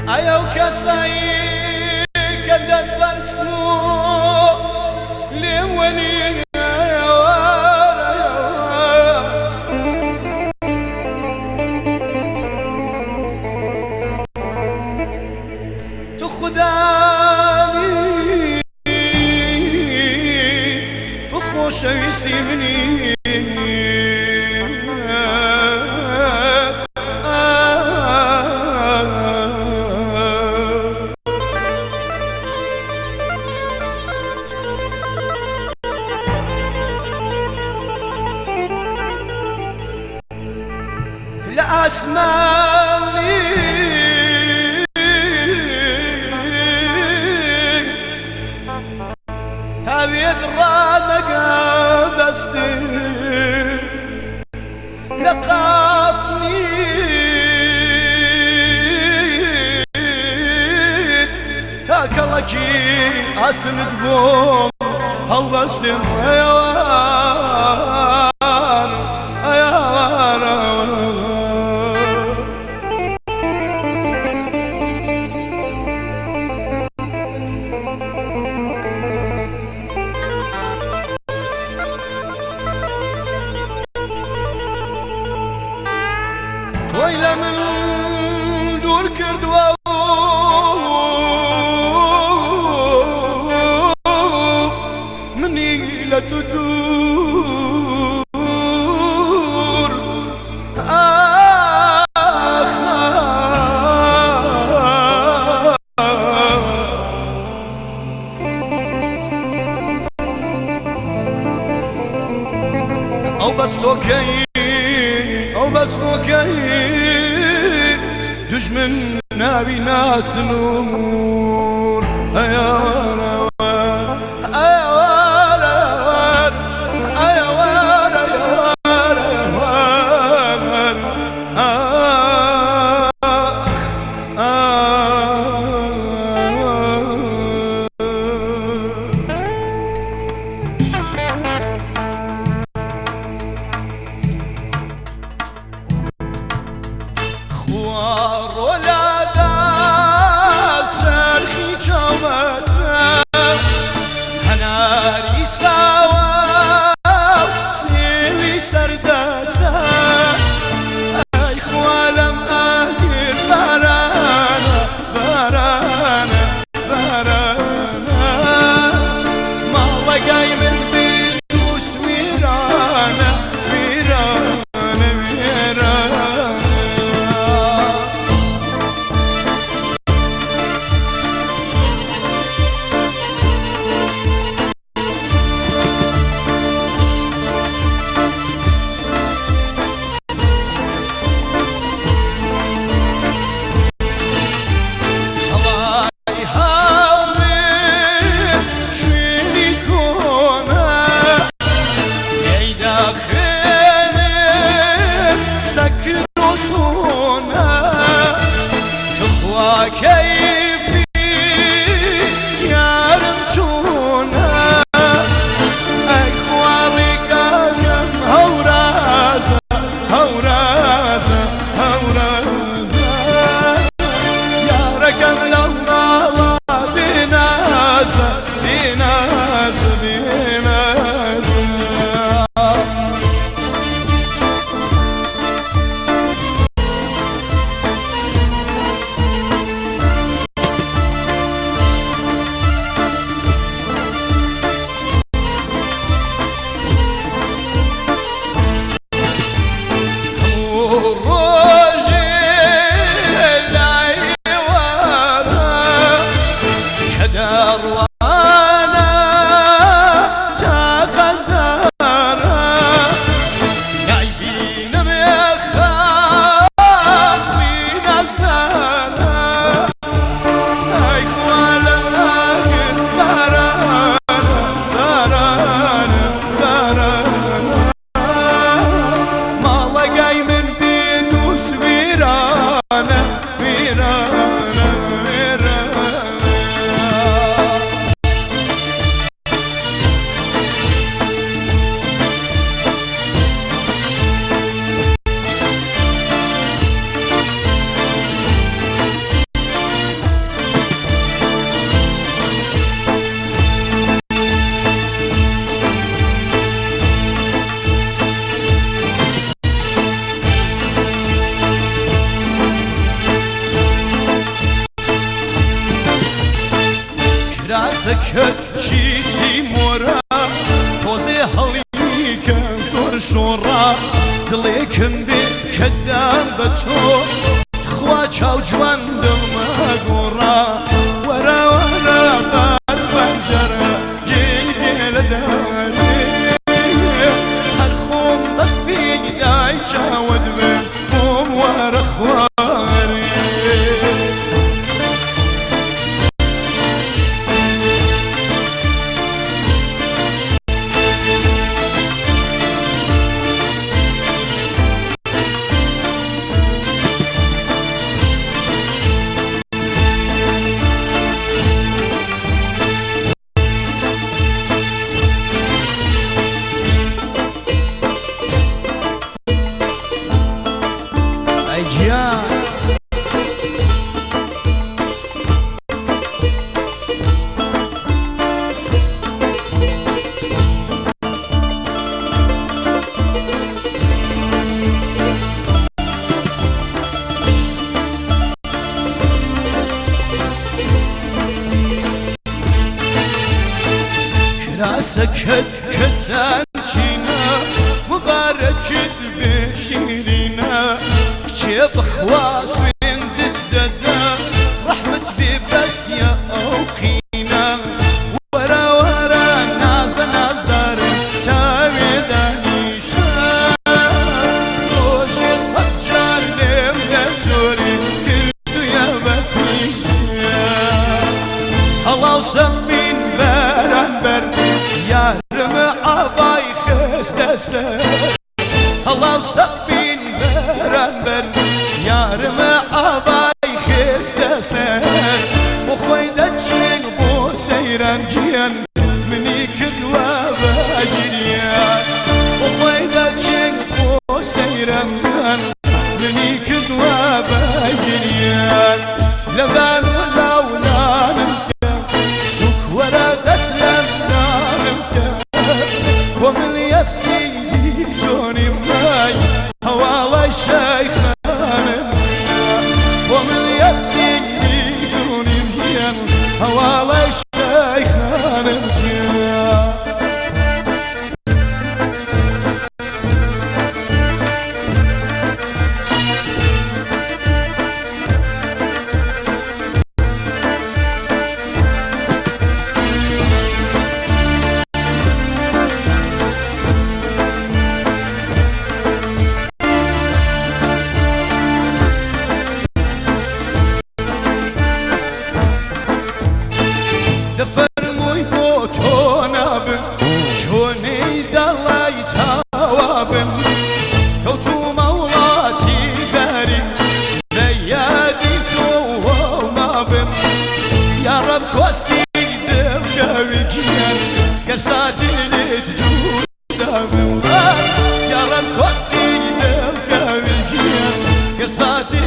ئەیە و کەسایی کە دەتبەرسمو لێوەنی تو خودانی تو خۆشەویستی منی لأسماني تابيد رانك دستي لقافني تاكلكي أسند بوم هالبستم أيوان أيوان ويلا من دور كردوا مني لا تدور أو بس توكي أو بس توكي دجمن نابي ناس نور أيوان أيوان أيوان أيوان أيوان خوار ولادا سرخي جوازنا هناري سوا سيوي سرداستا اي خوالم اهدر بارانا بارانا بارانا ما وقاي من بيدوس ويرانا ويرانا ويرانا كيفي يا رمشونا أخوالي قاكم هورازة هورازة هورازة يا رقم لما بنازة بنازة بنازة کراسەکەت چیتی مۆرە تۆزێ هەڵیکە زۆر شۆڕە دڵێکم بێ کەدام بە تۆ خوا چاو جوان دڵمە گۆڕە وەرە وەرە بەر پەنجەرە گێی بێ لە دارێ هەر خۆم بە فیدای چاوت بێ بۆم وەرە خوارێ کراسەکەت کەتانچینە مبارەکت بێ شیرینە کچێ بخوا سوێندت دەدا ڕەحمت بێ بەسیە ئەو قینە وەرە وەرە نازە نازدارم تاوێ دانیشە ڕۆژێ سەد جار لێم دەچۆری کردویە بە پیشە هەڵاو سەفین بەرامبەر یارمە ئاوای خستە سەر هەڵاو سەفین بەرامبەر یارمە ئاوای خستە سەر بۆ خۆی دەچێن بۆ سەیرانگیان منی کردووە بە گریان بۆ خۆی دەچێن بۆ سەیرانگیان منی کردووە بە گریان لەبان و لاولانم کە سوک وەرە دەست لەم نانم کە ومن يفسيدي جوني ماي هوالا شيخانم ومن يفسيدي جوني مجيان هوالا شيخانم دەفەرمووی بۆ تۆ نابم چۆنەی دەڵای تاوابم کەوتومە وڵاتی داریم لە یادی تۆ مابم یاڕەب کۆسکی دڵگەوی گیان گەرساتی لێت جوودابم یاڕەب کۆسکی دڵگەوی گیان گەرساتی